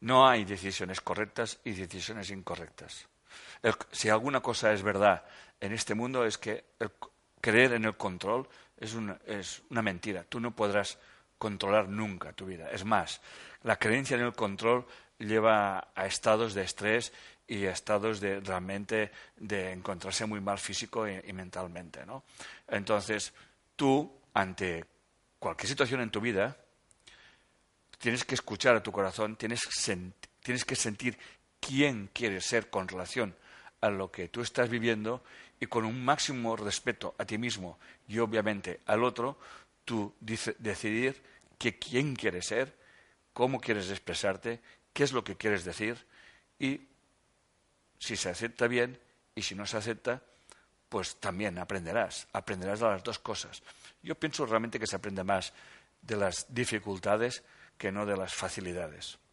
No hay decisiones correctas y decisiones incorrectas. Si alguna cosa es verdad en este mundo es que creer en el control es una mentira. Tú no podrás controlar nunca tu vida. Es más, la creencia en el control lleva a estados de estrés y a estados de realmente de encontrarse muy mal físico y mentalmente, ¿no? Entonces, tú, ante cualquier situación en tu vida, tienes que escuchar a tu corazón, tienes que sentir quién quieres ser con relación a lo que tú estás viviendo y con un máximo respeto a ti mismo y obviamente al otro, tú decidir quién quieres ser, cómo quieres expresarte, qué es lo que quieres decir y si se acepta bien y si no se acepta, pues también aprenderás de las dos cosas. Yo pienso realmente que se aprende más de las dificultades que no de las facilidades.